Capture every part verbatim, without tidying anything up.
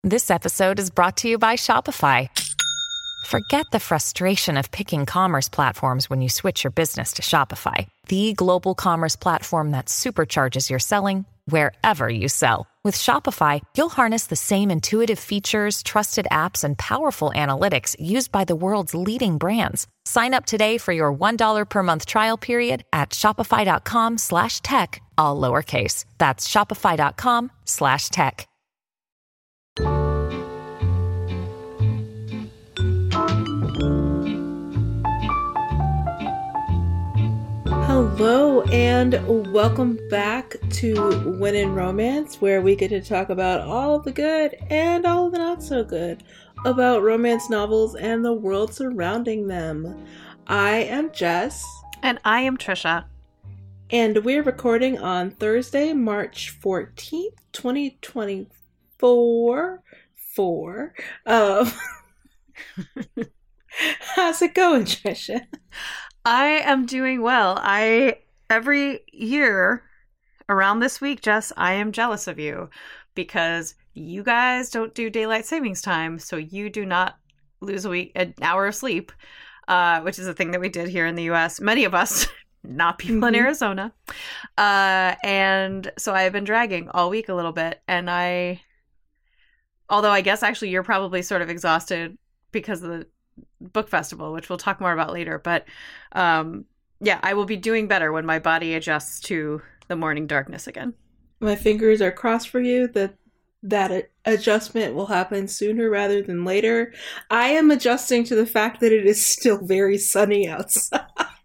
This episode is brought to you by Shopify. Forget the frustration of picking commerce platforms when you switch your business to Shopify, the global commerce platform that supercharges your selling wherever you sell. With Shopify, you'll harness the same intuitive features, trusted apps, and powerful analytics used by the world's leading brands. Sign up today for your one dollar per month trial period at shopify.com slash tech, all lowercase. That's shopify.com slash tech. Hello and welcome back to When in Romance, where we get to talk about all the good and all the not so good about romance novels and the world surrounding them. I am Jess. And I am Trisha. And we're recording on Thursday, March fourteenth, twenty twenty-four. Four. Um, how's it going, Trisha? I am doing well. I every year around this week, Jess, I am jealous of you because you guys don't do daylight savings time, so you do not lose a week an hour of sleep, uh, which is a thing that we did here in the U S. Many of us, not people mm-hmm. in Arizona, uh, and so I've been dragging all week a little bit, and I, although I guess actually you're probably sort of exhausted because of the book festival, which we'll talk more about later, but um yeah, I will be doing better when my body adjusts to the morning darkness again. My fingers are crossed for you that that adjustment will happen sooner rather than later. I am adjusting to the fact that it is still very sunny outside.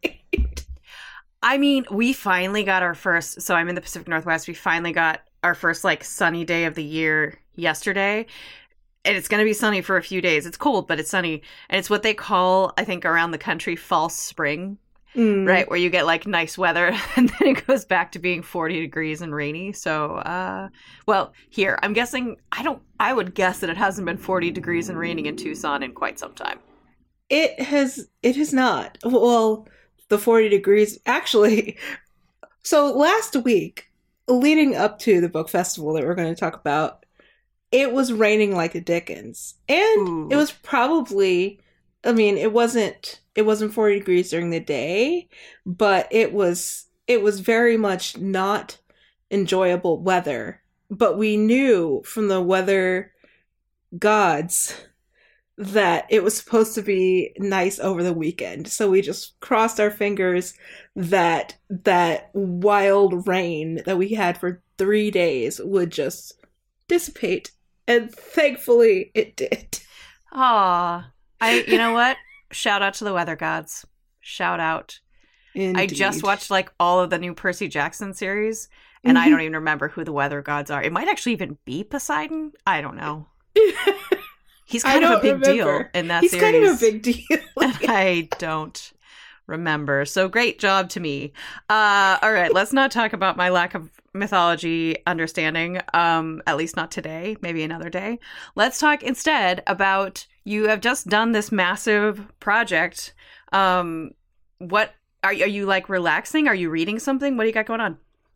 I mean, we finally got our first, so I'm in the Pacific Northwest, we finally got our first like sunny day of the year yesterday. And it's going to be sunny for a few days. It's cold, but it's sunny. And it's what they call, I think, around the country, false spring, mm. right? Where you get like nice weather and then it goes back to being forty degrees and rainy. So, uh, well, here, I'm guessing, I don't, I would guess that it hasn't been forty degrees and raining in Tucson in quite some time. It has, it has not. Well, the forty degrees, actually. So last week, leading up to the book festival that we're going to talk about, it was raining like a Dickens. And Ooh. It was probably, I mean, it wasn't, it wasn't forty degrees during the day, but it was, it was very much not enjoyable weather. But we knew from the weather gods that it was supposed to be nice over the weekend. So we just crossed our fingers that that wild rain that we had for three days would just dissipate. And thankfully it did. Aw. I, you know what? Shout out to the weather gods. Shout out. Indeed. I just watched like all of the new Percy Jackson series, and mm-hmm. I don't even remember who the weather gods are. It might actually even be Poseidon. I don't know. He's kind of a big remember. deal in that He's series. He's kind of a big deal. And I don't remember. So great job to me. Uh, all right, let's not talk about my lack of mythology understanding, um, at least not today, maybe another day. Let's talk instead about, you have just done this massive project. Um, what are, are you like relaxing? Are you reading something? What do you got going on?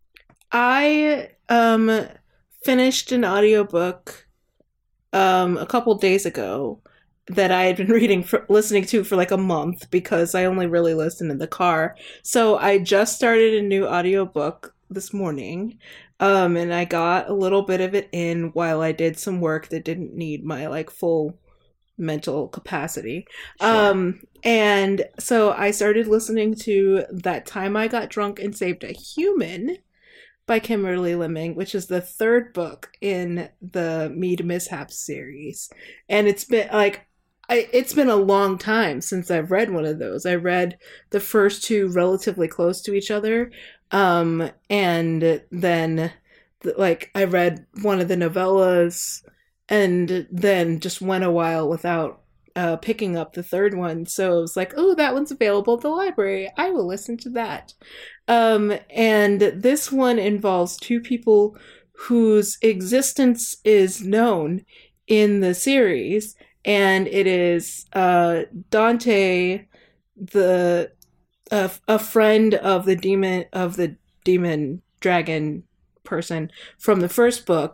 I um finished an audiobook um a couple days ago that I had been reading for listening to for like a month because I only really listen in the car. So I just started a new audiobook this morning, um, and I got a little bit of it in while I did some work that didn't need my like full mental capacity. Sure. Um, and so I started listening to That Time I Got Drunk and Saved a Human by Kimberly Lemming, which is the third book in the Mead Mishaps series. And it's been like, I, it's been a long time since I've read one of those. I read the first two relatively close to each other. Um, and then like I read one of the novellas and then just went a while without uh, picking up the third one. So it was like, oh, that one's available at the library. I will listen to that. Um, and this one involves two people whose existence is known in the series. And it is uh, Dante, the uh, a friend of the demon of the demon dragon person from the first book,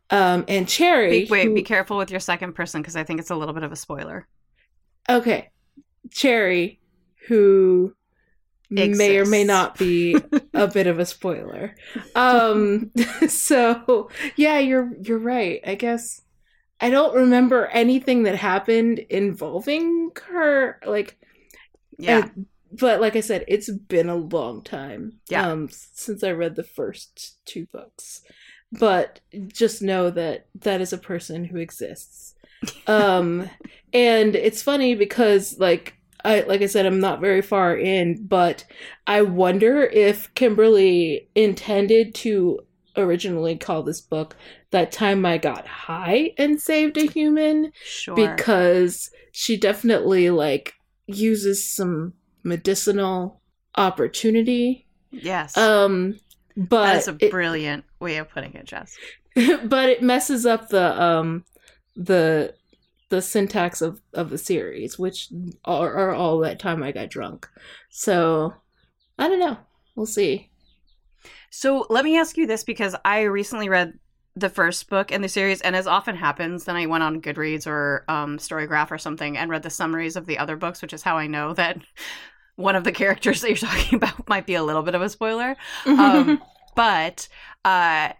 Um, and Cherry. Be, wait, who, be careful with your second person because I think it's a little bit of a spoiler. Okay. Cherry, who Exists. may or may not be a bit of a spoiler. Um, so yeah, you're you're right. I guess I don't remember anything that happened involving her. Like, yeah. And, but like I said, it's been a long time. Yeah. Um, since I read the first two books. But just know that that is a person who exists. Um, and it's funny because, like I like I said, I'm not very far in, but I wonder if Kimberly intended to originally call this book "That Time I Got High and Saved a Human," sure. because she definitely like uses some medicinal opportunity. Yes. Um. But that is a it, brilliant way of putting it, Jess. But it messes up the um the the syntax of, of the series, which are, are all that time I got drunk. So I don't know. We'll see. So let me ask you this, because I recently read the first book in the series, and as often happens, then I went on Goodreads or um, Storygraph or something and read the summaries of the other books, which is how I know that one of the characters that you're talking about might be a little bit of a spoiler. Um, but uh,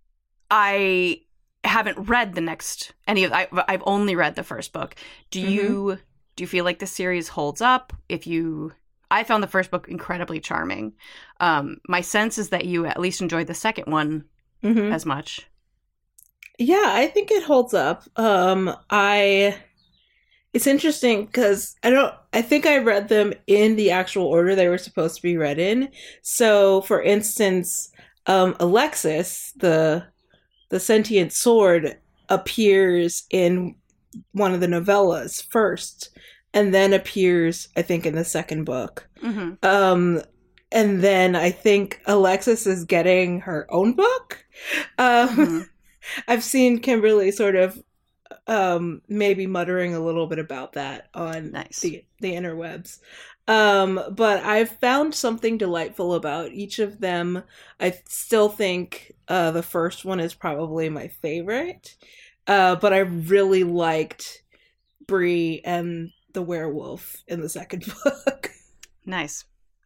I haven't read the next any of. I, I've only read the first book. Do you mm-hmm. do you feel like the series holds up? If you, I found the first book incredibly charming. Um, my sense is that you at least enjoyed the second one mm-hmm. as much. Yeah, I think it holds up. Um, I. It's interesting because I don't, I think I read them in the actual order they were supposed to be read in. So, for instance, um, Alexis, the the sentient sword, appears in one of the novellas first, and then appears, I think, in the second book. Mm-hmm. Um, and then I think Alexis is getting her own book. Um, mm-hmm. I've seen Kimberly sort of um maybe muttering a little bit about that on nice. the the interwebs. Um but I've found something delightful about each of them. I still think uh the first one is probably my favorite. Uh but I really liked Bree and the werewolf in the second book. Nice.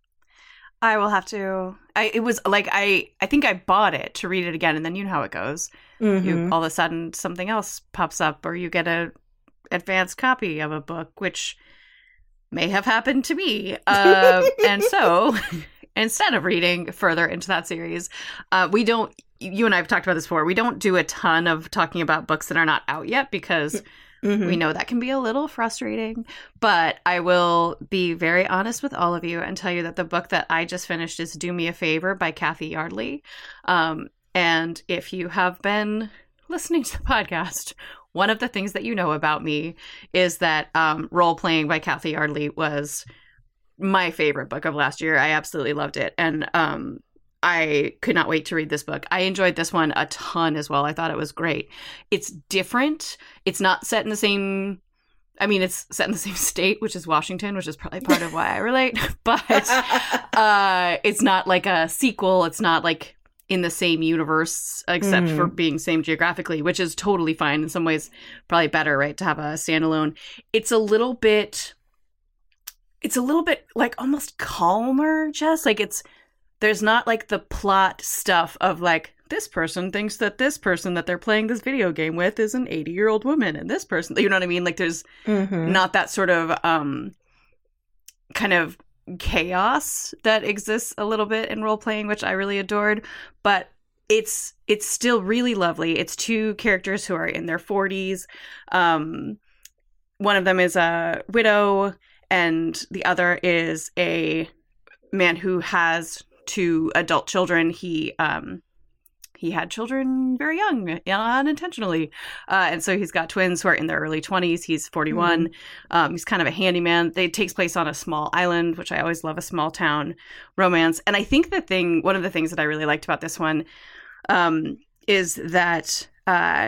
I will have to I it was like I I think I bought it to read it again, and then you know how it goes. Mm-hmm. You all of a sudden something else pops up, or you get a advanced copy of a book, which may have happened to me. Uh, and so instead of reading further into that series, uh, we don't, you and I have talked about this before, we don't do a ton of talking about books that are not out yet, because mm-hmm. we know that can be a little frustrating. But I will be very honest with all of you and tell you that the book that I just finished is Do Me a Favor by Kathy Yardley. Um, And if you have been listening to the podcast, one of the things that you know about me is that um, Role Playing by Kathy Yardley was my favorite book of last year. I absolutely loved it. And um, I could not wait to read this book. I enjoyed this one a ton as well. I thought it was great. It's different. It's not set in the same... I mean, it's set in the same state, which is Washington, which is probably part of why I relate. But uh, it's not like a sequel. It's not like... in the same universe, except mm. for being same geographically, which is totally fine. In some ways, probably better, right, to have a standalone. It's a little bit, it's a little bit like almost calmer, Jess. Like it's, there's not like the plot stuff of like, this person thinks that this person that they're playing this video game with is an eighty year old woman, and this person, you know what I mean? Like there's mm-hmm. not that sort of um, kind of chaos that exists a little bit in role playing, which I really adored. But it's it's still really lovely. It's two characters who are in their forties. Um, one of them is a widow, and the other is a man who has two adult children. He um, he had children very young, unintentionally. Uh, and so he's got twins who are in their early twenties. He's forty-one. Mm-hmm. Um, he's kind of a handyman. It takes place on a small island, which I always love, a small town romance. And I think the thing, one of the things that I really liked about this one um, is that uh,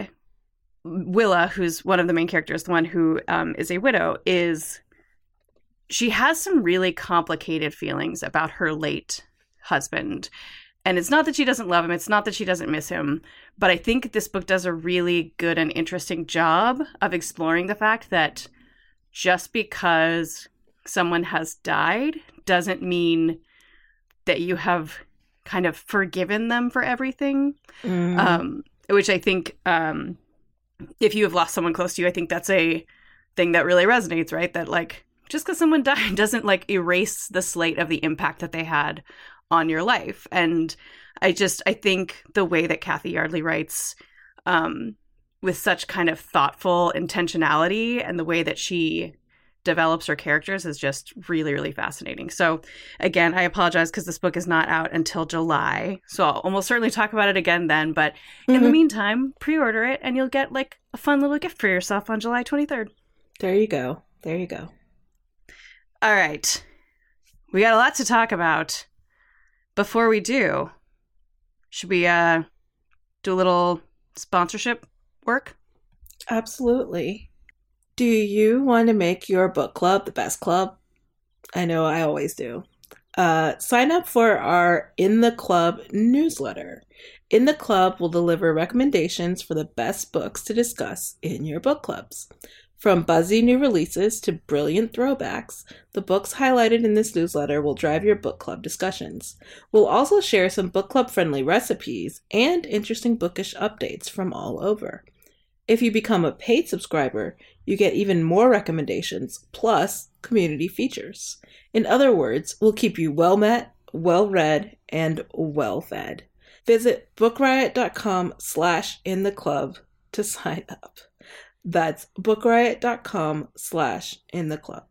Willa, who's one of the main characters, the one who um, is a widow, is she has some really complicated feelings about her late husband. And it's not that she doesn't love him. It's not that she doesn't miss him. But I think this book does a really good and interesting job of exploring the fact that just because someone has died doesn't mean that you have kind of forgiven them for everything. Mm. Um, which I think um, if you have lost someone close to you, I think that's a thing that really resonates, right? That like just because someone died doesn't like erase the slate of the impact that they had on your life. And I just, I think the way that Kathy Yardley writes um, with such kind of thoughtful intentionality and the way that she develops her characters is just really, really fascinating. So again, I apologize because this book is not out until July. So I'll almost certainly talk about it again then. But mm-hmm. in the meantime, pre-order it and you'll get like a fun little gift for yourself on July twenty-third. There you go. There you go. All right. We got a lot to talk about. Before we do, should we uh, do a little sponsorship work? Absolutely. Do you want to make your book club the best club? I know I always do. Uh, sign up for our In the Club newsletter. In the Club will deliver recommendations for the best books to discuss in your book clubs. From buzzy new releases to brilliant throwbacks, the books highlighted in this newsletter will drive your book club discussions. We'll also share some book club-friendly recipes and interesting bookish updates from all over. If you become a paid subscriber, you get even more recommendations, plus community features. In other words, we'll keep you well-met, well-read, and well-fed. Visit bookriot.com slash in the club to sign up. That's bookriot.com slash in the club.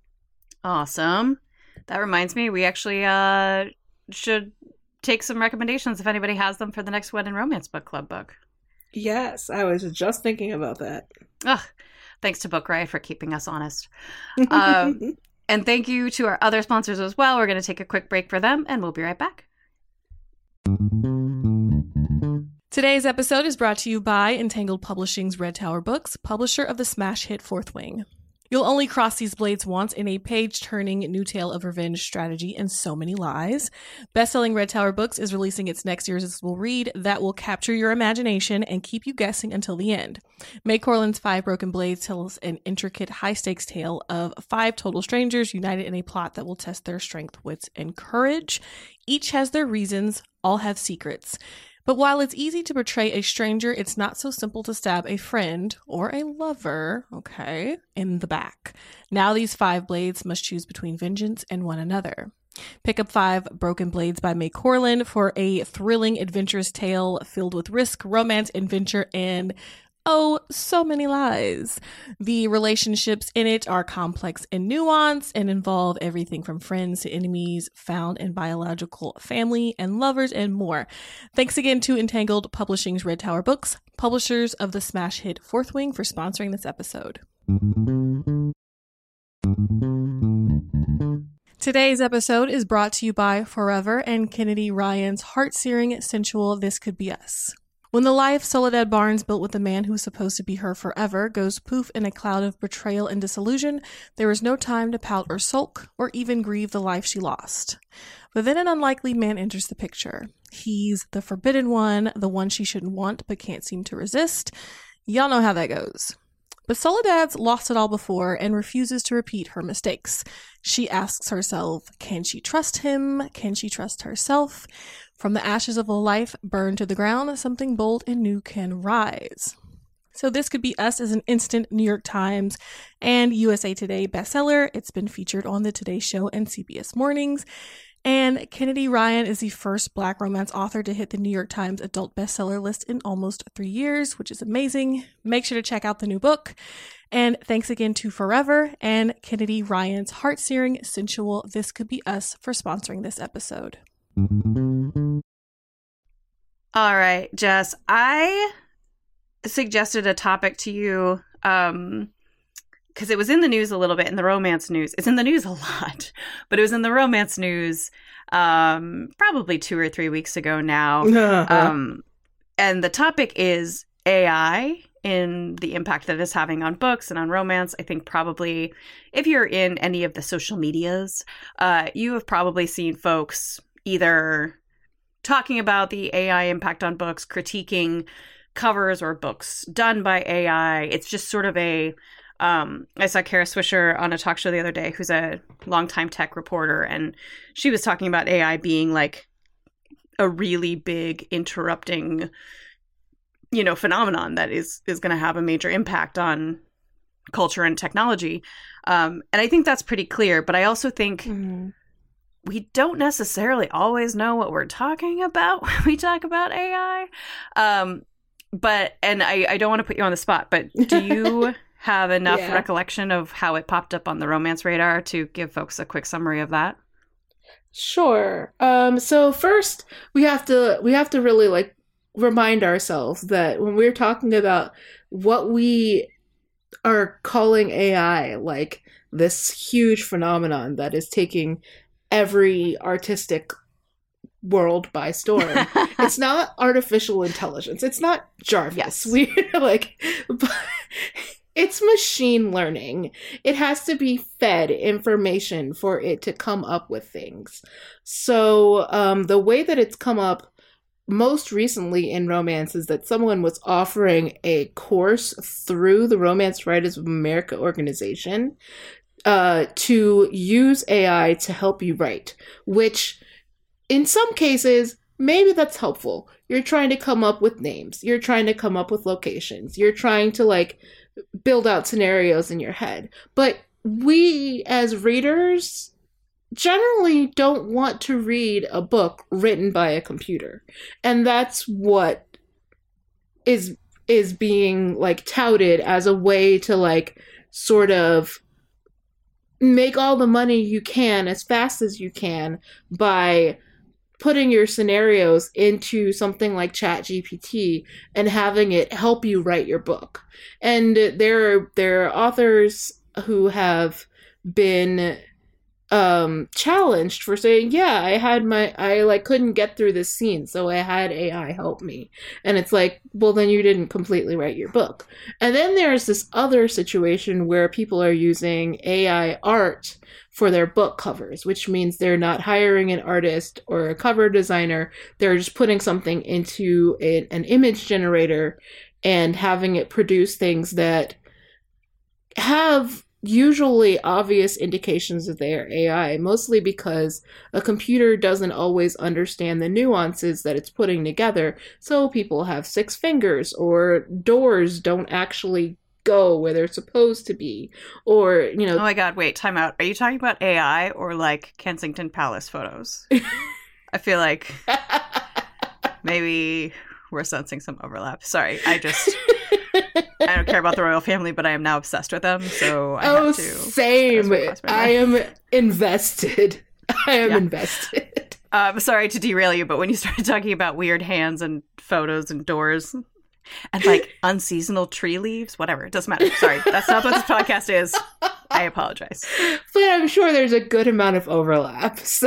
Awesome. That reminds me, we actually uh, should take some recommendations if anybody has them for the next When in Romance book club book. Yes, I was just thinking about that. Ugh, thanks to Book Riot for keeping us honest. Um, and thank you to our other sponsors as well. We're going to take a quick break for them, and we'll be right back. Today's episode is brought to you by Entangled Publishing's Red Tower Books, publisher of the smash hit Fourth Wing. You'll only cross these blades once in a page-turning new tale of revenge, strategy, and so many lies. Bestselling Red Tower Books is releasing its next irresistible read that will capture your imagination and keep you guessing until the end. May Corlin's Five Broken Blades tells an intricate, high-stakes tale of five total strangers united in a plot that will test their strength, wits, and courage. Each has their reasons, all have secrets. But while it's easy to betray a stranger, it's not so simple to stab a friend or a lover, okay, in the back. Now these five blades must choose between vengeance and one another. Pick up Five Broken Blades by May Corlin for a thrilling, adventurous tale filled with risk, romance, adventure, and oh, so many lies. The relationships in it are complex and nuanced and involve everything from friends to enemies, found and biological family, and lovers, and more. Thanks again to Entangled Publishing's Red Tower Books, publishers of the smash hit Fourth Wing, for sponsoring this episode. Today's episode is brought to you by Forever and Kennedy Ryan's heart-searing, sensual This Could Be Us. When the life Soledad Barnes built with the man who was supposed to be her forever goes poof in a cloud of betrayal and disillusion, there is no time to pout or sulk, or even grieve the life she lost. But then an unlikely man enters the picture. He's the forbidden one, the one she shouldn't want but can't seem to resist. Y'all know how that goes. But Soledad's lost it all before and refuses to repeat her mistakes. She asks herself, can she trust him? Can she trust herself? From the ashes of a life burned to the ground, something bold and new can rise. So This Could Be Us is an instant New York Times and U S A Today bestseller. It's been featured on the Today Show and C B S Mornings. And Kennedy Ryan is the first Black romance author to hit the New York Times adult bestseller list in almost three years, which is amazing. Make sure to check out the new book. And thanks again to Forever and Kennedy Ryan's heart-searing, sensual This Could Be Us for sponsoring this episode. All right, Jess, I suggested a topic to you um, because it was in the news a little bit, in the romance news. It's in the news a lot, but it was in the romance news um, probably two or three weeks ago now. um, and the topic is A I in the impact that it's having on books and on romance. I think probably if you're in any of the social medias, uh, you have probably seen folks either talking about the A I impact on books, critiquing covers or books done by A I. It's just sort of a, um, I saw Kara Swisher on a talk show the other day, who's a longtime tech reporter, and she was talking about A I being like a really big interrupting, you know, phenomenon that is, is going to have a major impact on culture and technology. Um, and I think that's pretty clear, but I also think mm-hmm. we don't necessarily always know what we're talking about when we talk about A I. Um, but, and I, I don't want to put you on the spot, but do you have enough yeah. recollection of how it popped up on the romance radar to give folks a quick summary of that? Sure. Um, so first we have to, we have to really like remind ourselves that when we're talking about what we are calling A I, like this huge phenomenon that is taking every artistic world by storm. It's not artificial intelligence. It's not Jarvis. Yes. We like, but it's machine learning. It has to be fed information for it to come up with things. So um, the way that it's come up most recently in romance is that someone was offering a course through the Romance Writers of America organization uh, to use A I to help you write, which in some cases, maybe that's helpful. You're trying to come up with names. You're trying to come up with locations. You're trying to like build out scenarios in your head. But we as readers generally don't want to read a book written by a computer. And that's what is is being like touted as a way to like sort of make all the money you can as fast as you can by putting your scenarios into something like ChatGPT and having it help you write your book. And there are, there are authors who have been um challenged for saying, yeah, I had my I like couldn't get through this scene, so I had A I help me. And it's like, well, then you didn't completely write your book. And then there's this other situation where people are using A I art for their book covers, which means they're not hiring an artist or a cover designer. They're just putting something into a, an image generator and having it produce things that have usually obvious indications that they are A I, mostly because a computer doesn't always understand the nuances that it's putting together. So people have six fingers, or doors don't actually go where they're supposed to be, or, you know. Oh my God, wait, time out. Are you talking about A I or like Kensington Palace photos? I feel like maybe we're sensing some overlap. Sorry, I just... I don't care about the royal family, but I am now obsessed with them, so I oh, have to... same. I am invested. I am yeah. invested. I'm um, sorry to derail you, but when you started talking about weird hands and photos and doors and, like, unseasonal tree leaves, whatever, it doesn't matter. Sorry, that's not what this podcast is. I apologize. But I'm sure there's a good amount of overlap, so...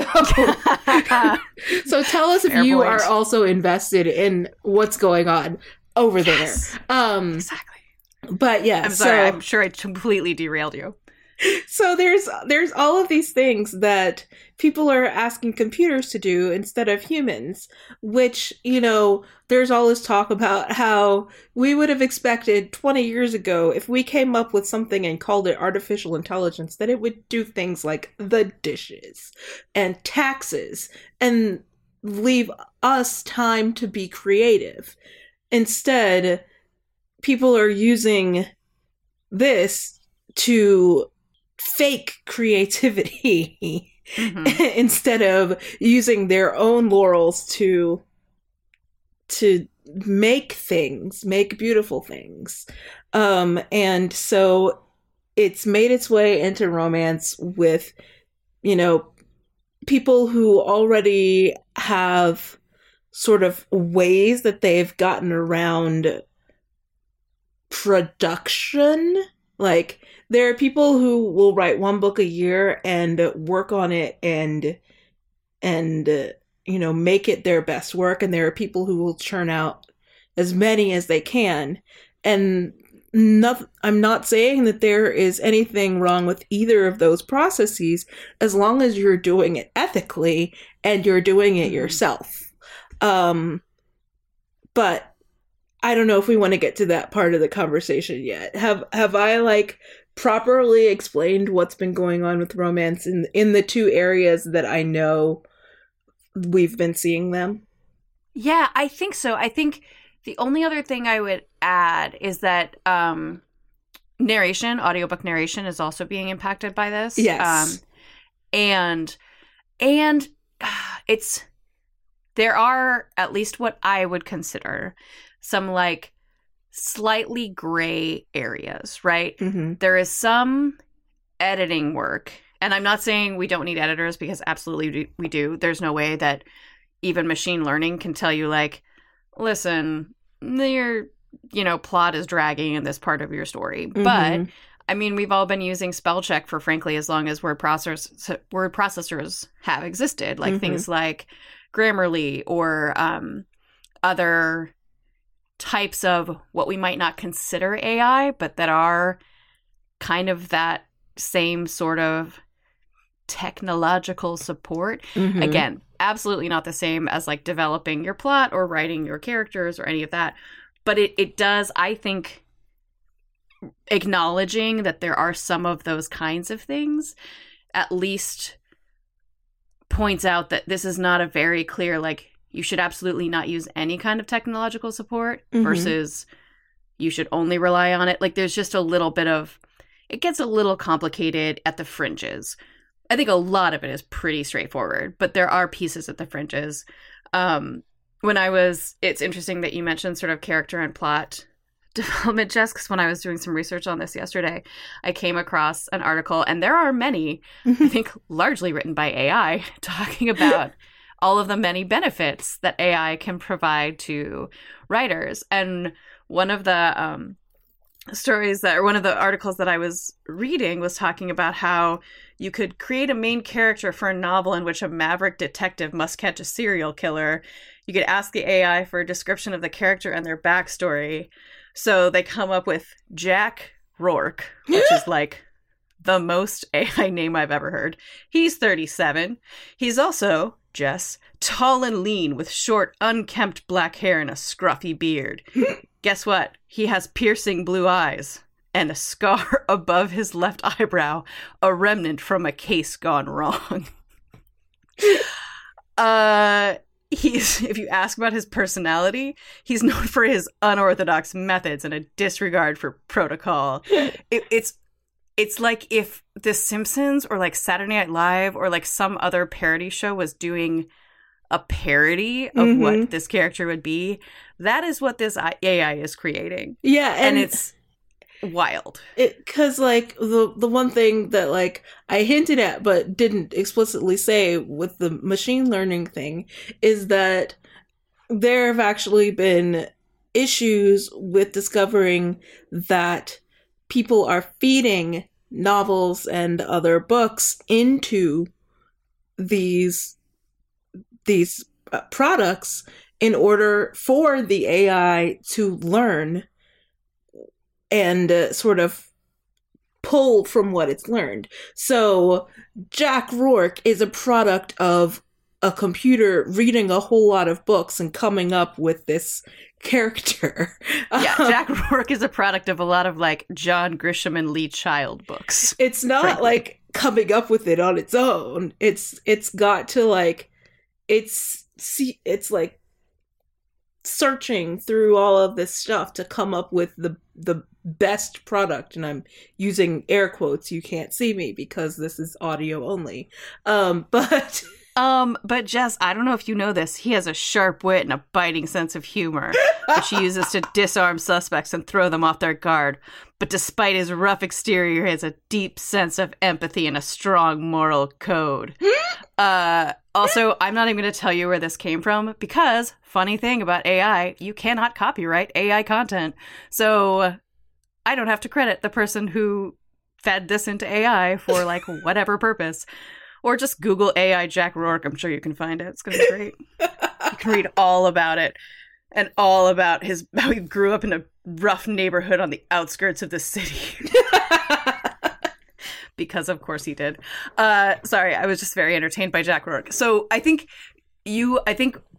so tell us if Fair you point. Are also invested in what's going on over yes. there. Um, exactly. But yeah, I'm sorry. so, I'm sure I completely derailed you. So there's there's all of these things that people are asking computers to do instead of humans, which, you know, there's all this talk about how we would have expected twenty years ago, if we came up with something and called it artificial intelligence, that it would do things like the dishes and taxes and leave us time to be creative. Instead, people are using this to fake creativity mm-hmm. instead of using their own laurels to to make things, make beautiful things. Um, and so it's made its way into romance with, you know, people who already have sort of ways that they've gotten around production. Like, there are people who will write one book a year and work on it and and uh, you know, make it their best work, and there are people who will churn out as many as they can. And not, I'm not saying that there is anything wrong with either of those processes, as long as you're doing it ethically and you're doing it yourself. Um, but I don't know if we want to get to that part of the conversation yet. Have have I like properly explained what's been going on with romance in in the two areas that I know we've been seeing them? Yeah, I think so. I think the only other thing I would add is that um, narration, audiobook narration, is also being impacted by this. Yes. Um, and and it's there are at least what I would consider some like slightly gray areas, right? Mm-hmm. There is some editing work, and I'm not saying we don't need editors, because absolutely we do. There's no way that even machine learning can tell you like, listen, your you know plot is dragging in this part of your story. Mm-hmm. But I mean, we've all been using spell check for frankly as long as word processors word processors have existed, like mm-hmm. things like Grammarly or um, other types of what we might not consider A I, but that are kind of that same sort of technological support. Mm-hmm. Again, absolutely not the same as like developing your plot or writing your characters or any of that. But it, it does, I think, acknowledging that there are some of those kinds of things at least points out that this is not a very clear, like, you should absolutely not use any kind of technological support mm-hmm. versus you should only rely on it. Like, there's just a little bit of, it gets a little complicated at the fringes. I think a lot of it is pretty straightforward, but there are pieces at the fringes. Um, when I was, it's interesting that you mentioned sort of character and plot development, Jess, because when I was doing some research on this yesterday, I came across an article, and there are many, I think largely written by A I, talking about all of the many benefits that A I can provide to writers. And one of the um, stories that, or one of the articles that I was reading was talking about how you could create a main character for a novel in which a maverick detective must catch a serial killer. You could ask the A I for a description of the character and their backstory. So they come up with Jack Rourke, which is like the most A I name I've ever heard. He's thirty-seven. He's also, Jess, tall and lean with short, unkempt black hair and a scruffy beard. Guess what? He has piercing blue eyes and a scar above his left eyebrow, a remnant from a case gone wrong. uh... He's, if you ask about his personality, he's known for his unorthodox methods and a disregard for protocol. It, it's it's like if The Simpsons or like Saturday Night Live or like some other parody show was doing a parody of mm-hmm. what this character would be. That is what this A I is creating. Yeah, and, and it's wild. It because like the the one thing that like I hinted at but didn't explicitly say with the machine learning thing is that there have actually been issues with discovering that people are feeding novels and other books into these these uh, products in order for the A I to learn and uh, sort of pull from what it's learned. So Jack Rourke is a product of a computer reading a whole lot of books and coming up with this character. Yeah, Jack Rourke is a product of a lot of like John Grisham and Lee Child books. It's not frankly. like coming up with it on its own. It's it's got to like it's see it's like searching through all of this stuff to come up with the the best product, and I'm using air quotes. You can't see me because this is audio only. Um, but um, but Jess, I don't know if you know this. He has a sharp wit and a biting sense of humor, which he uses to disarm suspects and throw them off their guard. But despite his rough exterior, he has a deep sense of empathy and a strong moral code. Uh, also, I'm not even going to tell you where this came from because, funny thing about A I, you cannot copyright A I content. So I don't have to credit the person who fed this into A I for like whatever purpose. Or just Google A I Jack Rourke. I'm sure you can find it. It's going to be great. You can read all about it and all about his how he grew up in a rough neighborhood on the outskirts of the city. Because of course he did. Uh, sorry, I was just very entertained by Jack Rourke. So I think you, I think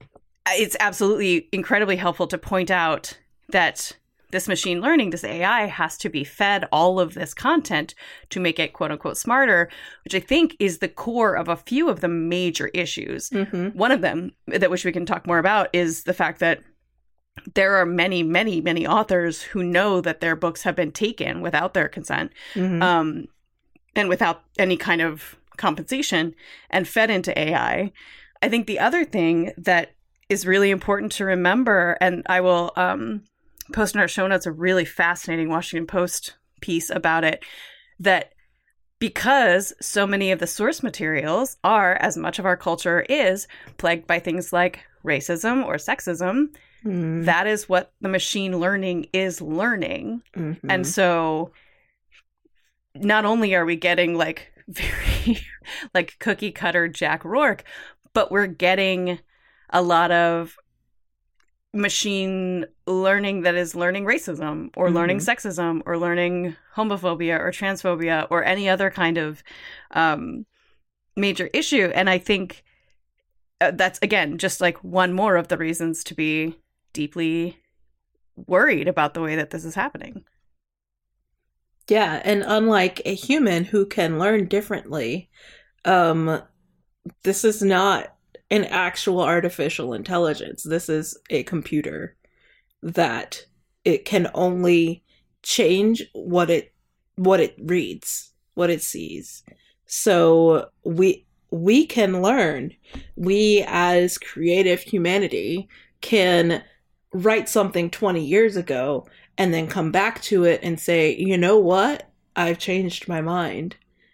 it's absolutely incredibly helpful to point out that this machine learning, this A I, has to be fed all of this content to make it quote unquote smarter, which I think is the core of a few of the major issues. Mm-hmm. One of them that which we can talk more about is the fact that there are many, many, many authors who know that their books have been taken without their consent, mm-hmm. um, and without any kind of compensation and fed into A I. I think the other thing that is really important to remember, and I will um, post in our show notes a really fascinating Washington Post piece about it, that because so many of the source materials are, as much of our culture is, plagued by things like racism or sexism, mm. that is what the machine learning is learning. Mm-hmm. And so not only are we getting like very like cookie cutter Jack Rourke, but we're getting a lot of machine learning that is learning racism or mm-hmm. learning sexism or learning homophobia or transphobia or any other kind of um, major issue. And I think uh, that's, again, just like one more of the reasons to be deeply worried about the way that this is happening. Yeah. And unlike a human who can learn differently, um, this is not an actual artificial intelligence. This is a computer that it can only change what it what it reads, what it sees. So we we can learn. We as creative humanity can write something twenty years ago and then come back to it and say, you know what? I've changed my mind.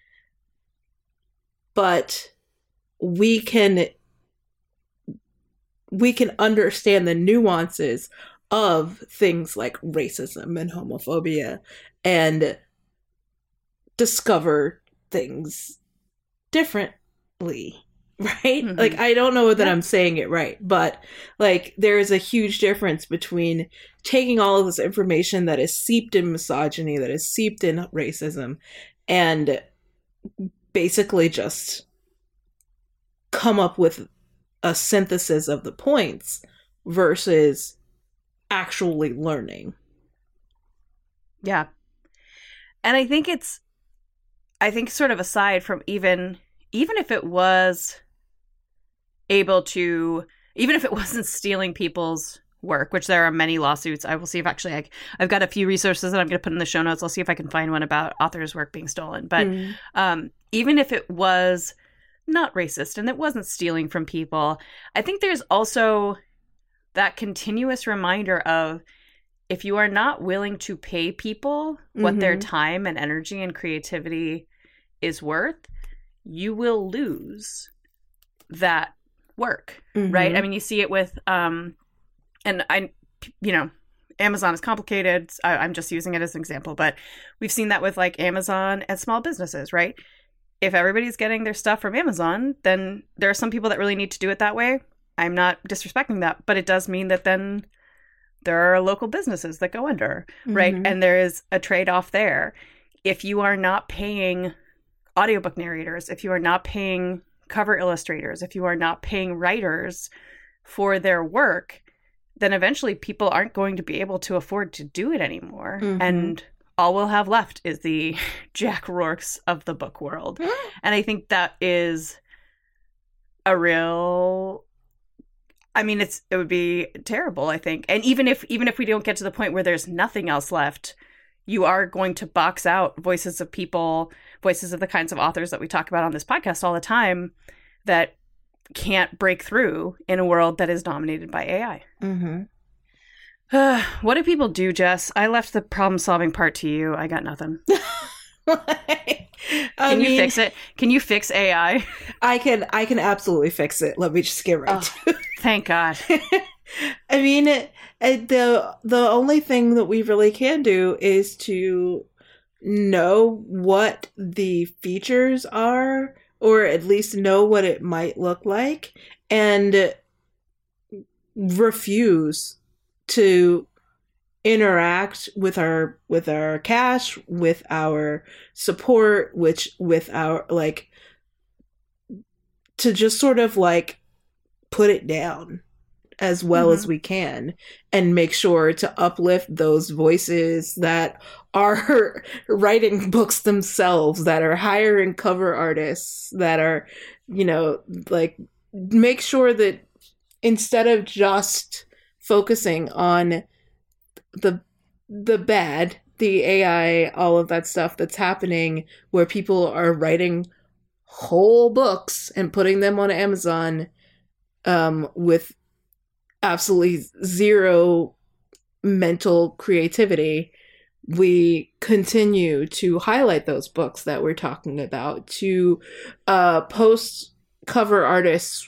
But we can we can understand the nuances of things like racism and homophobia and discover things differently, right? Mm-hmm. Like, I don't know that yeah. I'm saying it right, but like there is a huge difference between taking all of this information that is seeped in misogyny, that is seeped in racism, and basically just come up with a synthesis of the points versus actually learning. Yeah. And I think it's, I think sort of aside from even, even if it was able to, even if it wasn't stealing people's work, which there are many lawsuits. I will see if actually I, I've got a few resources that I'm going to put in the show notes. I'll see if I can find one about authors' work being stolen. But mm. um, even if it was not racist and it wasn't stealing from people, I think there's also that continuous reminder of, if you are not willing to pay people what mm-hmm. their time and energy and creativity is worth, you will lose that work, mm-hmm. right? I mean, you see it with, um, and I, you know, Amazon is complicated. I, I'm just using it as an example, but we've seen that with like Amazon and small businesses, right? If everybody's getting their stuff from Amazon, then there are some people that really need to do it that way. I'm not disrespecting that, but it does mean that then there are local businesses that go under, mm-hmm. right? And there is a trade-off there. If you are not paying audiobook narrators, if you are not paying cover illustrators, if you are not paying writers for their work, then eventually people aren't going to be able to afford to do it anymore. Mm-hmm. And all we'll have left is the Jack Rourkes of the book world. And I think that is a real, I mean, it's it would be terrible, I think. And even if even if we don't get to the point where there's nothing else left, you are going to box out voices of people, voices of the kinds of authors that we talk about on this podcast all the time that can't break through in a world that is dominated by A I. Mm-hmm. Uh, what do people do, Jess? I left the problem-solving part to you. I got nothing. I can mean, you fix it? Can you fix A I? I can. I can absolutely fix it. Let me just get right oh, to it. Thank God. I mean, it, it, the the only thing that we really can do is to know what the features are, or at least know what it might look like, and refuse to interact with our with our cash, with our support, which with our like to just sort of like put it down. as well Mhm. as we can and make sure to uplift those voices that are writing books themselves, that are hiring cover artists, that are, you know, like make sure that instead of just focusing on the the bad, the A I, all of that stuff that's happening where people are writing whole books and putting them on Amazon um, with absolutely zero mental creativity, we continue to highlight those books that we're talking about, to uh, post cover artists'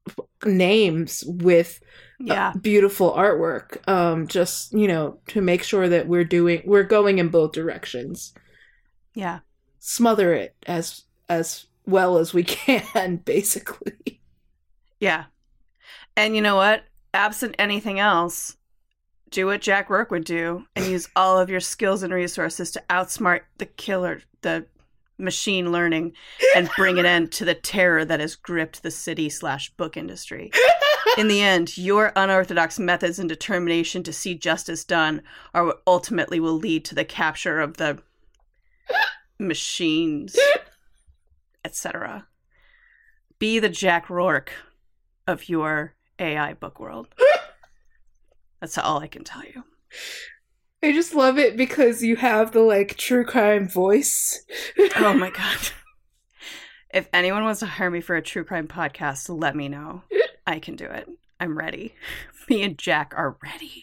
names with Yeah. uh, beautiful artwork, um, just, you know, to make sure that we're doing, we're going in both directions. Yeah. Smother it as as well as we can, basically. Yeah. And you know what? Absent anything else, do what Jack Rourke would do and use all of your skills and resources to outsmart the killer, the machine learning, and bring an end to the terror that has gripped the city slash book industry. In the end, your unorthodox methods and determination to see justice done are what ultimately will lead to the capture of the machines, et cetera. Be the Jack Rourke of your A I book world. That's all I can tell you. I just love it because you have the, like, true crime voice. Oh my God. If anyone wants to hire me for a true crime podcast, let me know. I can do it. I'm ready. Me and Jack are ready.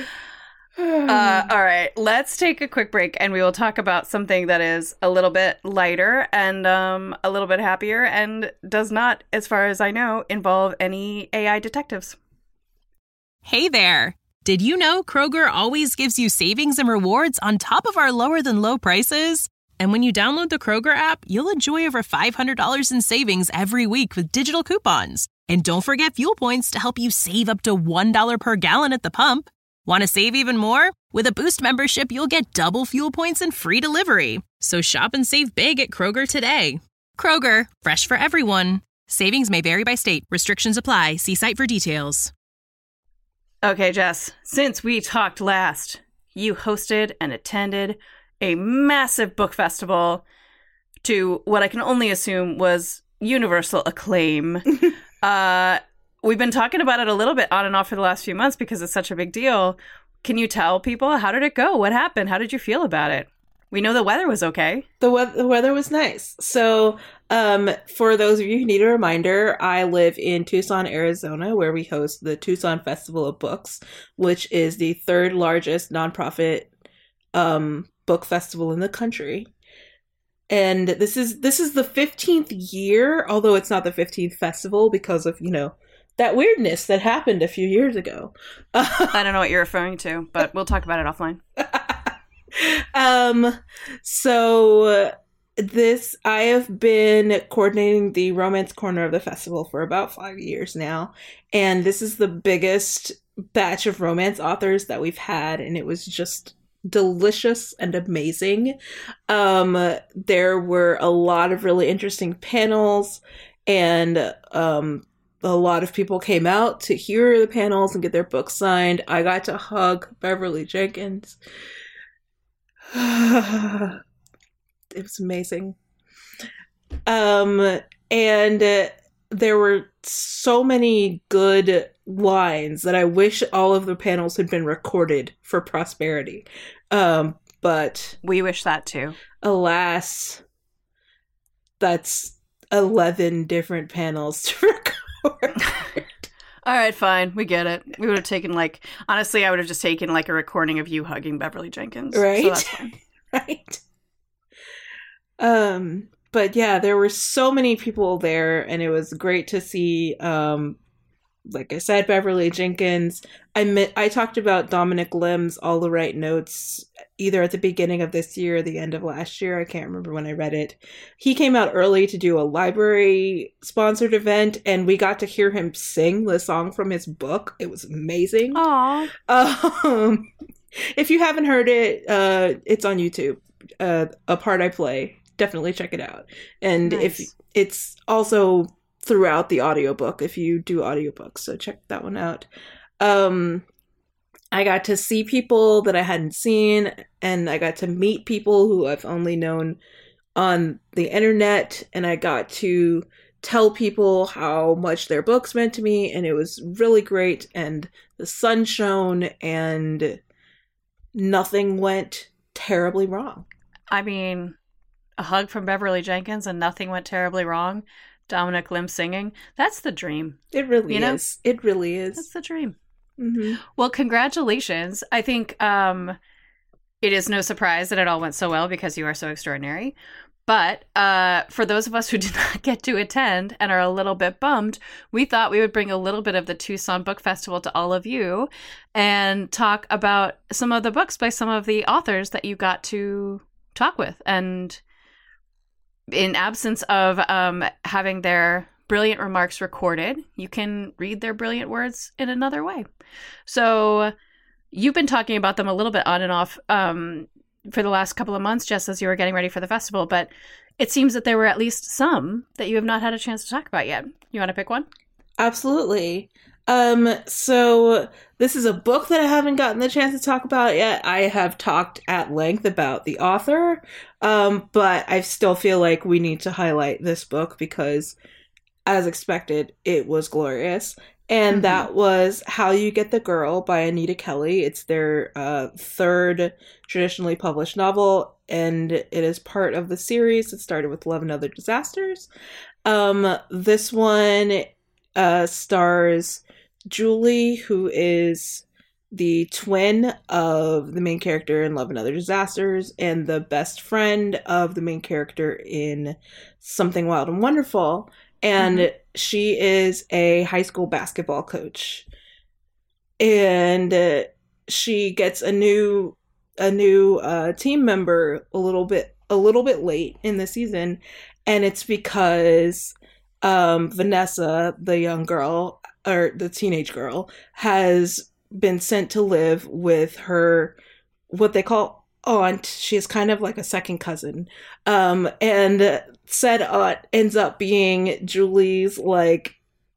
Uh, all right, let's take a quick break and we will talk about something that is a little bit lighter and um, a little bit happier and does not, as far as I know, involve any A I detectives. Hey there. Did you know Kroger always gives you savings and rewards on top of our lower than low prices? And when you download the Kroger app, you'll enjoy over five hundred dollars in savings every week with digital coupons. And don't forget fuel points to help you save up to one dollar per gallon at the pump. Want to save even more? With a Boost membership, you'll get double fuel points and free delivery. So shop and save big at Kroger today. Kroger, fresh for everyone. Savings may vary by state. Restrictions apply. See site for details. Okay, Jess, since we talked last, you hosted and attended a massive book festival to what I can only assume was universal acclaim. uh, we've been talking about it a little bit on and off for the last few months because it's such a big deal. Can you tell people, how did it go? What happened? How did you feel about it? We know the weather was okay. The, we- the weather was nice. So, um, for those of you who need a reminder, I live in Tucson, Arizona, where we host the Tucson Festival of Books, which is the third largest nonprofit um, book festival in the country. And this is this is the fifteenth year, although it's not the fifteenth festival because of, you know, that weirdness that happened a few years ago. I don't know what you're referring to, but we'll talk about it offline. um, so this, I have been coordinating the romance corner of the festival for about five years now. And this is the biggest batch of romance authors that we've had. And it was just delicious and amazing. Um, there were a lot of really interesting panels, and um, a lot of people came out to hear the panels and get their books signed. I got to hug Beverly Jenkins. It was amazing. Um, and uh, there were so many good lines that I wish all of the panels had been recorded for prosperity. Um, but We wish that too. alas, that's eleven different panels to record. All right, fine. We get it. We would have taken, like, honestly, I would have just taken, like, a recording of you hugging Beverly Jenkins. Right? So that's fine. Right. Um, but yeah, there were so many people there, and it was great to see, um, like I said, Beverly Jenkins. I met, I talked about Dominic Lim's All the Right Notes either at the beginning of this year or the end of last year. I can't remember when I read it. He came out early to do a library sponsored event, and we got to hear him sing the song from his book. It was amazing. Aw. Um, if you haven't heard it, uh, it's on YouTube. Uh, A Part I Play. Definitely check it out. And Nice. if it's also throughout the audiobook if you do audiobooks, so check that one out. Um, I got to see people that I hadn't seen, and I got to meet people who I've only known on the internet, and I got to tell people how much their books meant to me, and it was really great, and the sun shone, and nothing went terribly wrong. I mean, a hug from Beverly Jenkins and nothing went terribly wrong. Dominic Lim singing. That's the dream. It really you know? is. It really is. That's the dream. Mm-hmm. Well, congratulations. I think um, it is no surprise that it all went so well because you are so extraordinary. But uh, for those of us who did not get to attend and are a little bit bummed, we thought we would bring a little bit of the Tucson Book Festival to all of you and talk about some of the books by some of the authors that you got to talk with. And in absence of um, having their brilliant remarks recorded, you can read their brilliant words in another way. So you've been talking about them a little bit on and off um, for the last couple of months, just as you were getting ready for the festival. But it seems that there were at least some that you have not had a chance to talk about yet. You want to pick one? Absolutely. Um, so this is a book that I haven't gotten the chance to talk about yet. I have talked at length about the author, um, but I still feel like we need to highlight this book because, as expected, it was glorious. And mm-hmm. that was How You Get the Girl by Anita Kelly. It's their uh, third traditionally published novel, and it is part of the series that started with Love and Other Disasters. Um, this one uh, stars Julie, who is the twin of the main character in Love and Other Disasters and the best friend of the main character in Something Wild and Wonderful. And mm-hmm. she is a high school basketball coach. And uh, she gets a new a new uh, team member a little bit a little bit late in the season, and it's because um, Vanessa, the young girl, or the teenage girl, has been sent to live with her, what they call aunt. She is kind of like a second cousin. Um, and said aunt ends up being Julie's like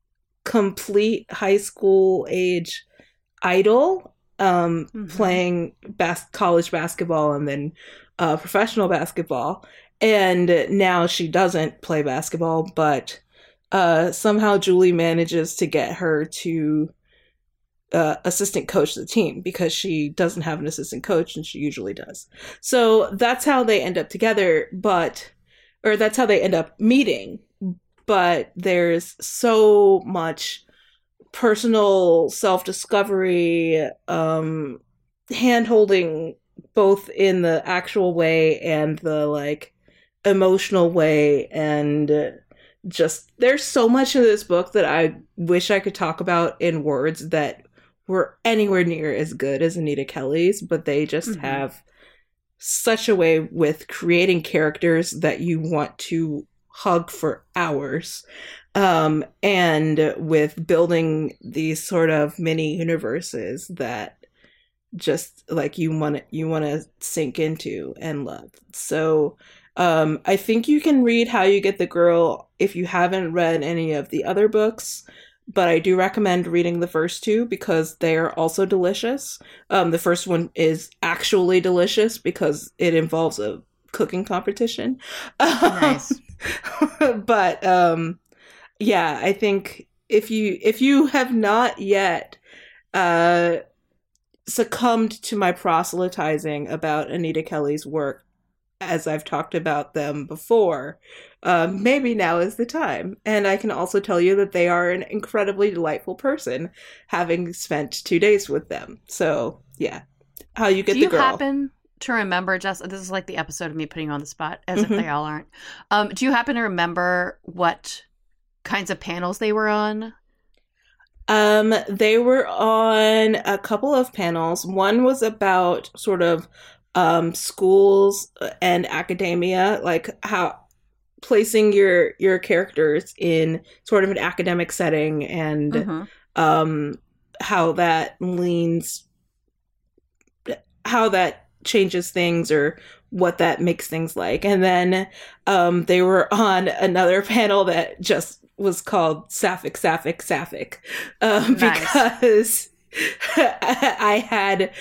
complete high school age idol, um, mm-hmm. playing bas- college basketball and then uh, professional basketball. And now she doesn't play basketball, but Uh, somehow Julie manages to get her to uh, assistant coach the team because she doesn't have an assistant coach and she usually does. So that's how they end up together, but, or that's how they end up meeting. But there's so much personal self-discovery, um, hand-holding both in the actual way and the like emotional way, and uh, just there's so much of this book that I wish I could talk about in words that were anywhere near as good as Anita Kelly's, but they just mm-hmm. have such a way with creating characters that you want to hug for hours, um, and with building these sort of mini universes that just like you want to you want to sink into and love. So Um, I think you can read How You Get the Girl if you haven't read any of the other books, but I do recommend reading the first two because they are also delicious. Um, the first one is actually delicious because it involves a cooking competition. Nice. But um, yeah, I think if you if you have not yet uh, succumbed to my proselytizing about Anita Kelly's work, as I've talked about them before, um, maybe now is the time. And I can also tell you that they are an incredibly delightful person, having spent two days with them. So, yeah. How You Get Do the you Girl. happen to remember, just this is like the episode of me putting you on the spot, as mm-hmm. if they all aren't. Um, do you happen to remember what kinds of panels they were on? Um, they were on a couple of panels. One was about sort of um, schools and academia, like how placing your your characters in sort of an academic setting, and mm-hmm. um, how that leans, how that changes things or what that makes things like. And then um, they were on another panel that just was called Sapphic, Sapphic, Sapphic, um, Nice. because I had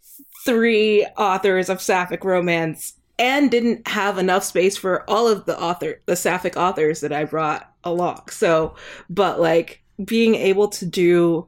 three authors of Sapphic romance and didn't have enough space for all of the author, the Sapphic authors that I brought along. So, but like being able to do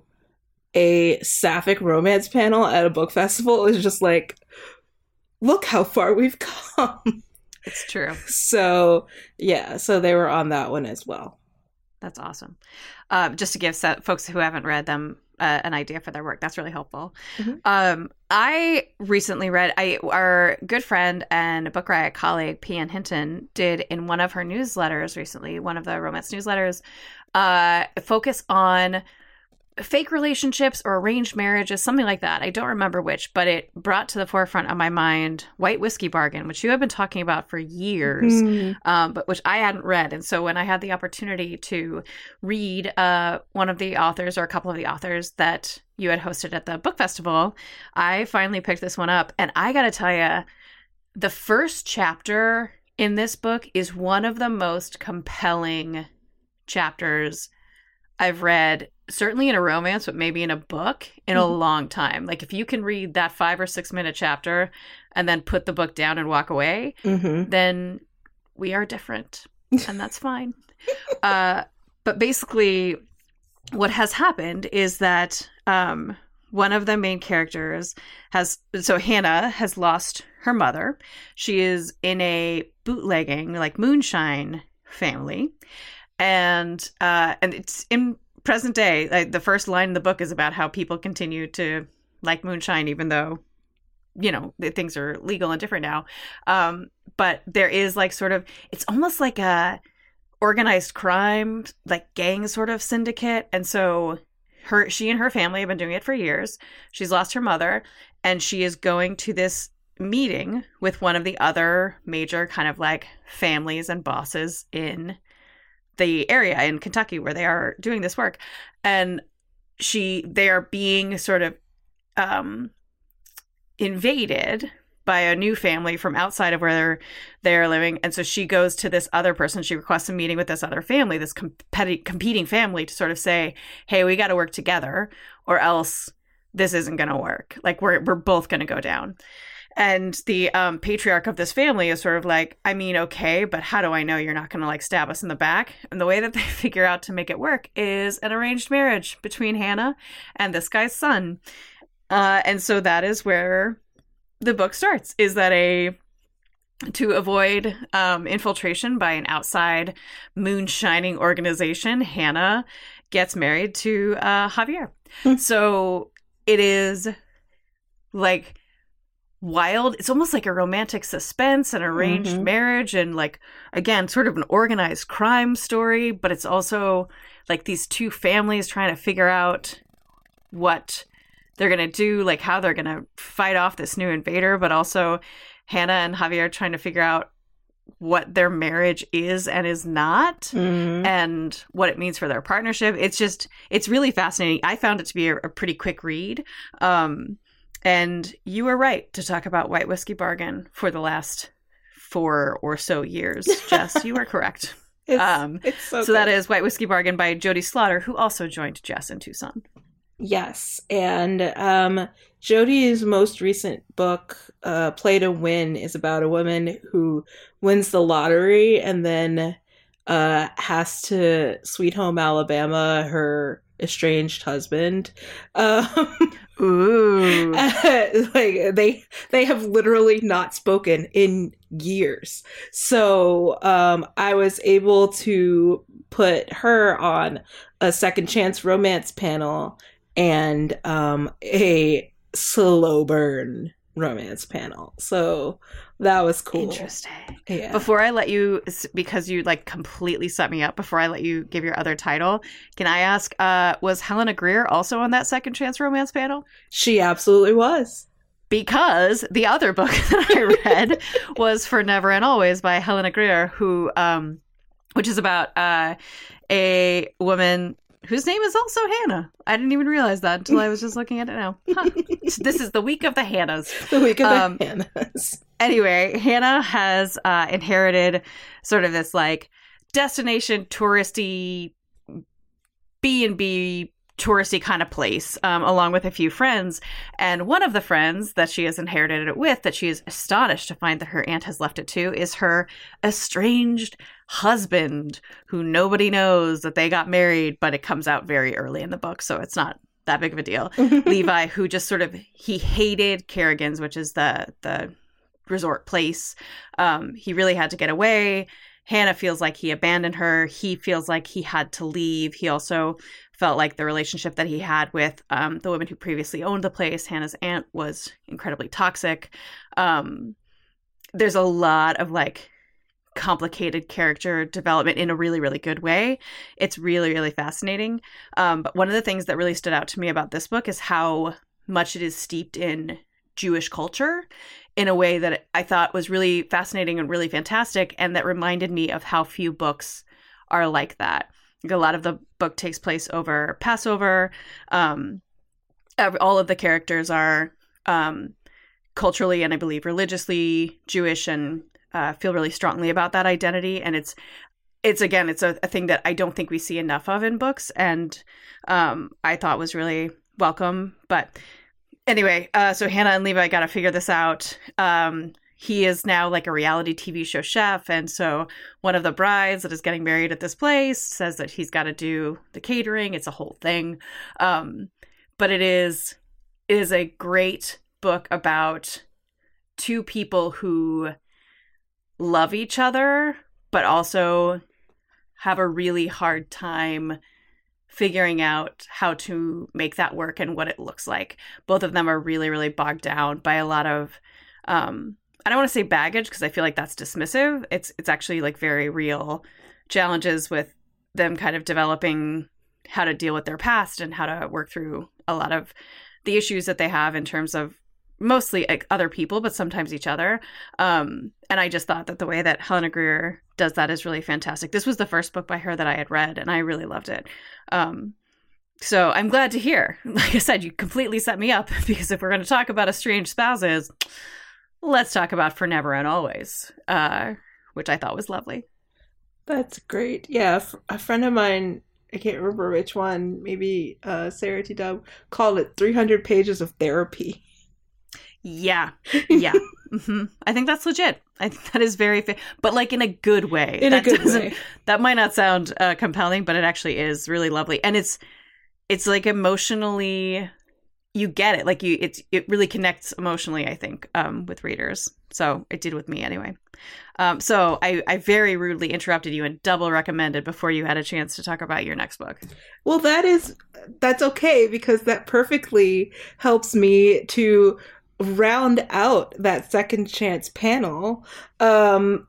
a Sapphic romance panel at a book festival is just like, look how far we've come. It's true. So yeah, so they were on that one as well. That's awesome. Uh, just to give set, folks who haven't read them uh, an idea for their work, that's really helpful. Mhm. Um, I recently read, I our good friend and Book Riot colleague, P.N. Hinton, did in one of her newsletters recently, one of the romance newsletters, uh, focus on fake relationships or arranged marriages, something like that. I don't remember which, but it brought to the forefront of my mind White Whiskey Bargain, which you have been talking about for years, Mhm. um, but which I hadn't read. And so when I had the opportunity to read uh, one of the authors or a couple of the authors that you had hosted at the book festival, I finally picked this one up. And I got to tell you, the first chapter in this book is one of the most compelling chapters I've read, certainly in a romance, but maybe in a book in a Mhm. long time. Like if you can read that five or six minute chapter and then put the book down and walk away, Mhm. then we are different, and that's fine. Uh, but basically, what has happened is that um, one of the main characters has, so Hannah has lost her mother. She is in a bootlegging, like moonshine family. And uh, and it's in present day. Like the first line in the book is about how people continue to like moonshine, even though, you know, things are legal and different now. Um, but there is like sort of, it's almost like a organized crime, like gang sort of syndicate. And so her, she and her family have been doing it for years. She's lost her mother, and she is going to this meeting with one of the other major kind of like families and bosses in the area in Kentucky where they are doing this work. And she, they are being sort of um, invaded by a new family from outside of where they're, they're living. And so she goes to this other person. She requests a meeting with this other family, this competi- competing family, to sort of say, hey, we got to work together or else this isn't going to work. Like we're, we're both going to go down. And the um, patriarch of this family is sort of like, I mean, okay, but how do I know you're not going to like stab us in the back? And the way that they figure out to make it work is an arranged marriage between Hannah and this guy's son. Uh, and so that is where the book starts, is that a to avoid um, infiltration by an outside moonshining organization, Hannah gets married to uh, Javier. Hmm. So it is like wild. It's almost like a romantic suspense, an arranged Mhm. marriage, and like, again, sort of an organized crime story, but it's also like these two families trying to figure out what they're going to do, like how they're going to fight off this new invader, but also Hannah and Javier trying to figure out what their marriage is and is not, Mhm. and what it means for their partnership. It's just, it's really fascinating. I found it to be a, a pretty quick read. Um, And you were right to talk about White Whiskey Bargain for the last four or so years, Jess. You were correct. It's, Um, it's so, So that good. is White Whiskey Bargain by Jody Slaughter, who also joined Jess in Tucson. Yes, and um, Jodi's most recent book, uh, Play to Win, is about a woman who wins the lottery and then uh, has to Sweet Home Alabama her estranged husband. Um, Ooh. like they they have literally not spoken in years. So um, I was able to put her on a Second Chance romance panel and um, a slow burn romance panel. So that was cool. Interesting. Yeah. Before I let you, because you like completely set me up, before I let you give your other title, can I ask, uh, was Helena Greer also on that Second Chance romance panel? She absolutely was. Because the other book that I read was For Never and Always by Helena Greer, who, um, which is about uh, a woman whose name is also Hannah. I didn't even realize that until I was just looking at it now. Huh. This is the week of the Hannahs. The week of Um, the Hannahs. Anyway, Hannah has uh, inherited sort of this like destination touristy B and B touristy kind of place, um, along with a few friends. And one of the friends that she has inherited it with, that she is astonished to find that her aunt has left it to, is her estranged husband, who nobody knows that they got married, but it comes out very early in the book, so it's not that big of a deal. Levi, who just sort of, he hated Kerrigan's, which is the the resort place. Um, he really had to get away. Hannah feels like he abandoned her. He feels like he had to leave. He also felt like the relationship that he had with um, the woman who previously owned the place, Hannah's aunt, was incredibly toxic. Um, there's a lot of like complicated character development in a really, really good way. It's really, really fascinating. Um, but one of the things that really stood out to me about this book is how much it is steeped in Jewish culture in a way that I thought was really fascinating and really fantastic, and that reminded me of how few books are like that. Like, a lot of the book takes place over Passover. Um, all of the characters are um, culturally and I believe religiously Jewish, and uh, feel really strongly about that identity. And it's, it's again, it's a, a thing that I don't think we see enough of in books, and um, I thought was really welcome. But anyway, uh, so Hannah and Levi got to figure this out. Um, he is now like a reality T V show chef. And so one of the brides that is getting married at this place says that he's got to do the catering. It's a whole thing. Um, but it is, it is a great book about two people who love each other, but also have a really hard time figuring out how to make that work and what it looks like. Both of them are really, really bogged down by a lot of, um, I don't want to say baggage, because I feel like that's dismissive. It's it's actually like very real challenges with them kind of developing how to deal with their past and how to work through a lot of the issues that they have in terms of mostly like, other people, but sometimes each other. Um, and I just thought that the way that Helena Greer does that is really fantastic. This was the first book by her that I had read, and I really loved it. Um, so I'm glad to hear. Like I said, you completely set me up, because if we're going to talk about estranged spouses, let's talk about For Never and Always, uh, which I thought was lovely. That's great. Yeah, a friend of mine, I can't remember which one, maybe uh, Sarah T. Dub, called it three hundred pages of therapy. Yeah. Yeah. Mm-hmm. I think that's legit. I think that is very fa- but like in a good way. In that a good way. That might not sound uh, compelling, but it actually is really lovely. And it's it's like emotionally, you get it. Like you it's it really connects emotionally, I think, um, with readers. So it did with me anyway. Um, so I, I very rudely interrupted you and double recommended before you had a chance to talk about your next book. Well, that is that's okay, because that perfectly helps me to round out that second chance panel um,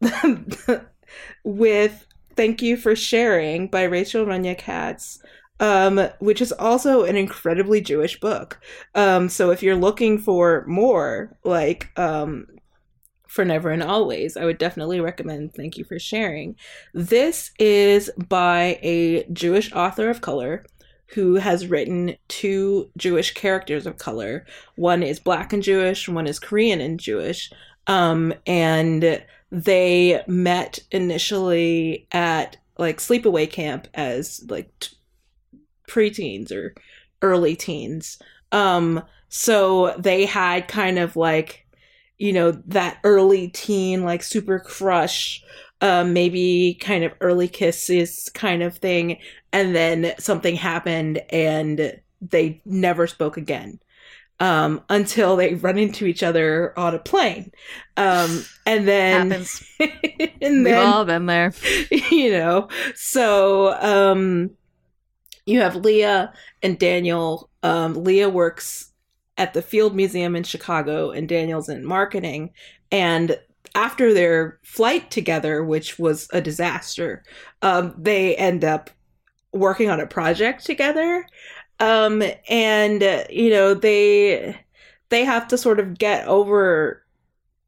with Thank You for Sharing by Rachel Runya Katz, um, which is also an incredibly Jewish book. Um, so if you're looking for more like um, For Never and Always, I would definitely recommend Thank You for Sharing. This is by a Jewish author of color who has written two Jewish characters of color. One is Black and Jewish, one is Korean and Jewish. Um, and they met initially at like sleepaway camp as like t- preteens or early teens. Um, so they had kind of like, you know, that early teen, like super crush, um, maybe kind of early kisses kind of thing. And then something happened and they never spoke again um, until they run into each other on a plane. Um, and then, Happens. and We've then, all been there. you know, so um, you have Leah and Daniel. Um, Leah works at the Field Museum in Chicago, and Daniel's in marketing. And after their flight together, which was a disaster, um, they end up working on a project together. Um, and, uh, you know, they, they have to sort of get over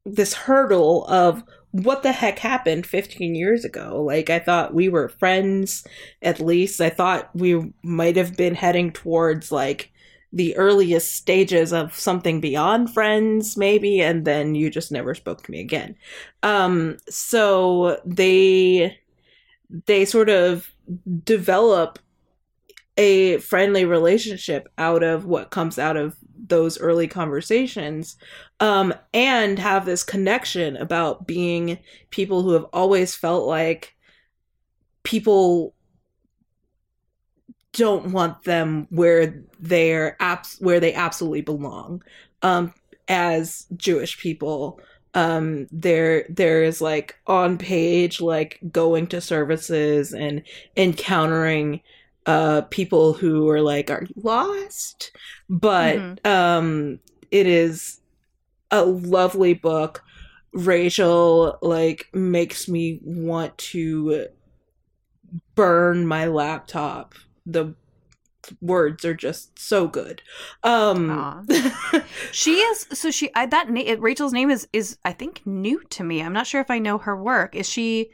this hurdle of what the heck happened fifteen years ago. Like, I thought we were friends, at least. I thought we might have been heading towards, like, the earliest stages of something beyond friends, maybe, and then you just never spoke to me again. Um, so they they sort of develop a friendly relationship out of what comes out of those early conversations, um, and have this connection about being people who have always felt like people don't want them where they're abs- where they absolutely belong. Um, as Jewish people, um, there there is like on page like going to services and encountering uh people who are like, are you lost? But mm-hmm. um, it is a lovely book. Rachel like makes me want to burn my laptop. The words are just so good. Um she is so she I, that na- Rachel's name is is I think new to me. I'm not sure if I know her work. Is she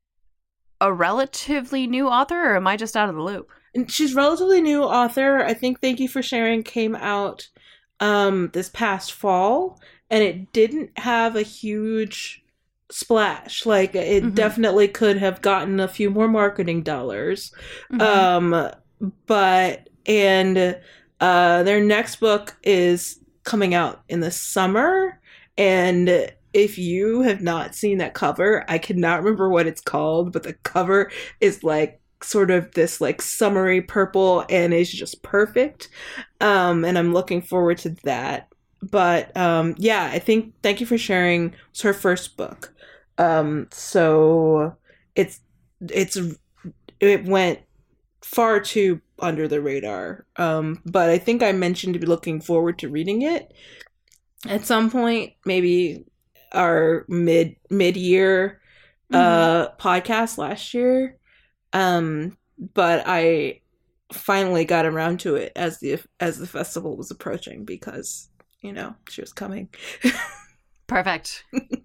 a relatively new author, or am I just out of the loop? And she's relatively new author. I think Thank You for Sharing came out um this past fall, and it didn't have a huge splash. Like, it mm-hmm. definitely could have gotten a few more marketing dollars. Mm-hmm. Um, but, and uh, their next book is coming out in the summer. And if you have not seen that cover, I cannot remember what it's called, but the cover is like sort of this like summery purple and is just perfect. Um, and I'm looking forward to that. But um, yeah, I think Thank You for Sharing was her first book. Um, so it's, it's, it went far too under the radar. Um, but I think I mentioned to be looking forward to reading it at some point, maybe our mid, mid-year, uh, mm-hmm. podcast last year. Um, but I finally got around to it as the, as the festival was approaching, because, you know, she was coming. Perfect.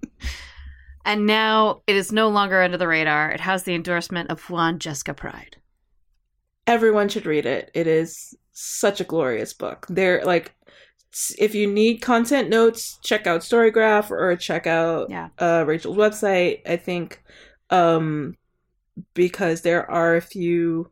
And now it is no longer under the radar. It has the endorsement of Juan Jessica Pride. Everyone should read it. It is such a glorious book. They're like, if you need content notes, check out Storygraph or check out yeah. uh, Rachel's website, I think, um, because there are a few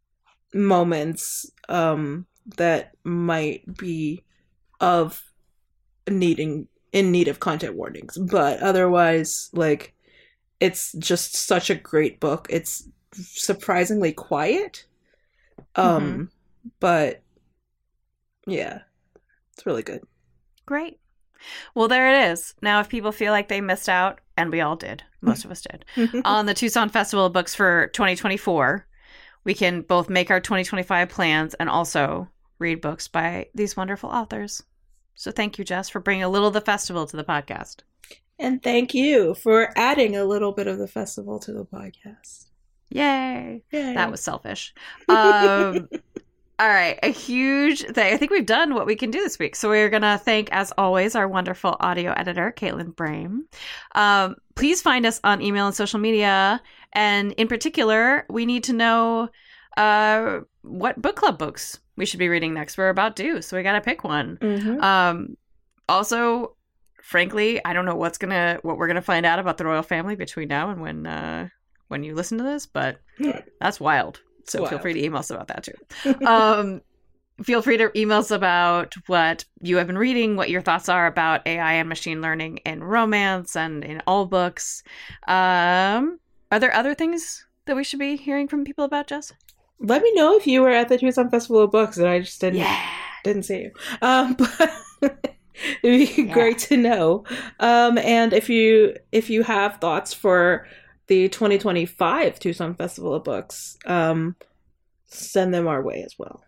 moments um, that might be of needing in need of content warnings, but otherwise, like, it's just such a great book. It's surprisingly quiet, um, mm-hmm. but yeah, it's really good. Great. Well, there it is. Now, if people feel like they missed out, and we all did, most of us did, on the Tucson Festival of Books for twenty twenty-four, we can both make our twenty twenty-five plans and also read books by these wonderful authors. So thank you, Jess, for bringing a little of the festival to the podcast. And thank you for adding a little bit of the festival to the podcast. Yay. Yay. That was selfish. Um, all right. A huge thing. I think we've done what we can do this week. So we're going to thank, as always, our wonderful audio editor, Caitlin Brame. Um, please find us on email and social media. And in particular, we need to know uh, what book club books we should be reading next. We're about due, so we got to pick one. Mm-hmm. Um, also, frankly, I don't know what's gonna what we're gonna find out about the royal family between now and when uh, when you listen to this, but that's wild. So wild. Feel free to email us about that too. um, feel free to email us about what you have been reading, what your thoughts are about A I and machine learning in romance and in all books. Um, are there other things that we should be hearing from people about, Jess? Let me know if you were at the Tucson Festival of Books and I just didn't yeah. didn't see you. Um, but it'd be yeah. great to know. Um, and if you if you have thoughts for the twenty twenty-five Tucson Festival of Books, um, send them our way as well.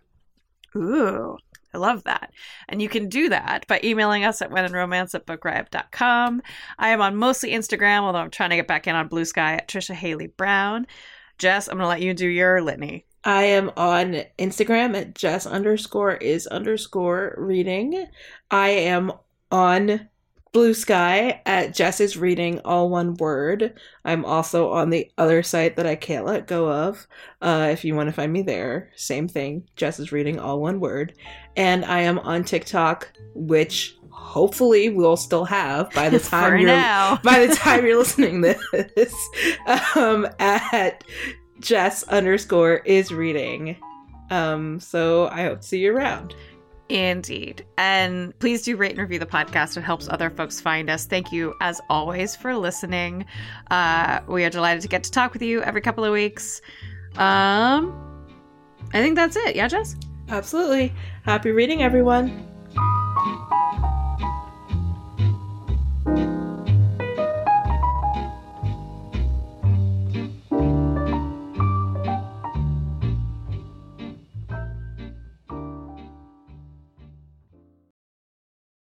Ooh, I love that. And you can do that by emailing us at wheninromance at bookriot dot com. I am on mostly Instagram, although I'm trying to get back in on Blue Sky at Trisha Haley Brown. Jess, I'm going to let you do your litany. I am on Instagram at Jess underscore is underscore reading. I am on Blue Sky at Jess is Reading, all one word. I'm also on the other site that I can't let go of. Uh, if you want to find me there, same thing. Jess is Reading, all one word. And I am on TikTok, which hopefully we'll still have by the time you're now. by the time you're listening to this. Um, at Jess underscore is Reading. Um, so I hope to see you around. Indeed. And please do rate and review the podcast. It helps other folks find us. Thank you, as always, for listening. Uh, we are delighted to get to talk with you every couple of weeks. Um, I think that's it. Yeah, Jess? Absolutely. Happy reading, everyone.